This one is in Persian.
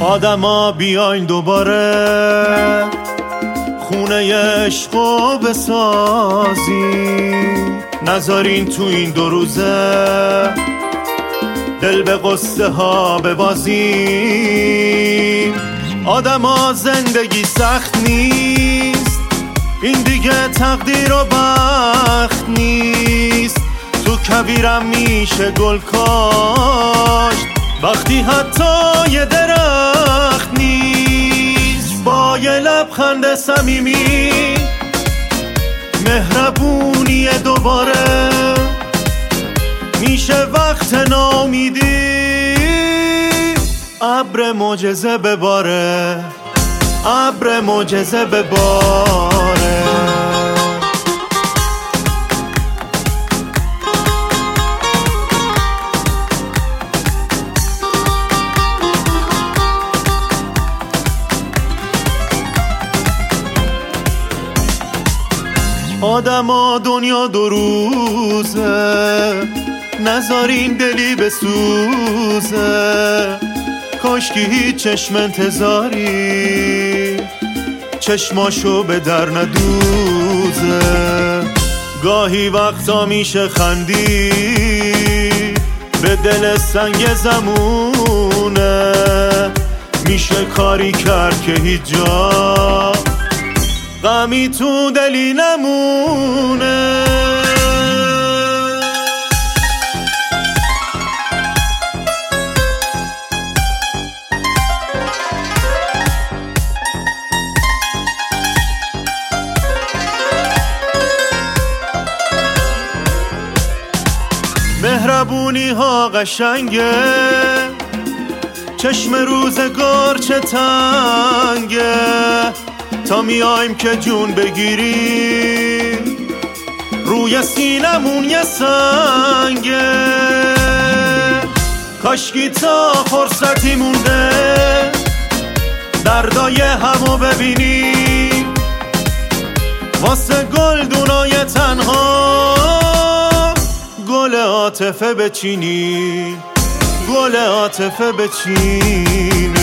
آدما بیاین دوباره خونه عشقو بسازیم، نذارین تو این 2 روزه دل به قصه ها ببازیم. آدما زندگی سخت نیست، این دیگه تقدیر و بخت نیست. تو کویرم میشه گل کاشت وقتی حتی یه درخت نیست. با یه لبخند صمیمی مهربونی دوباره میشه وقت ناامیدی ابر معجزه بباره، ابر معجزه بباره. آدما دنیا 2 روزه، نذارین دلی بسوزه. کاشکی هیچ چشم انتظاری چشماشو به در ندوزه. گاهی وقتا میشه خندی به دل سنگ زمونه، میشه کاری کرد که هیچ جا غمی تو دلی نمونه. مهربونی ها قشنگه، چشم روزگار چه تنگه. تا میایم که جون بگیریم روی سینمون یه سنگه. کاشکی تا فرصتی مونده دردای همو ببینیم، واسه گلدونای تنها گل عاطفه بچینیم، گل عاطفه بچینیم.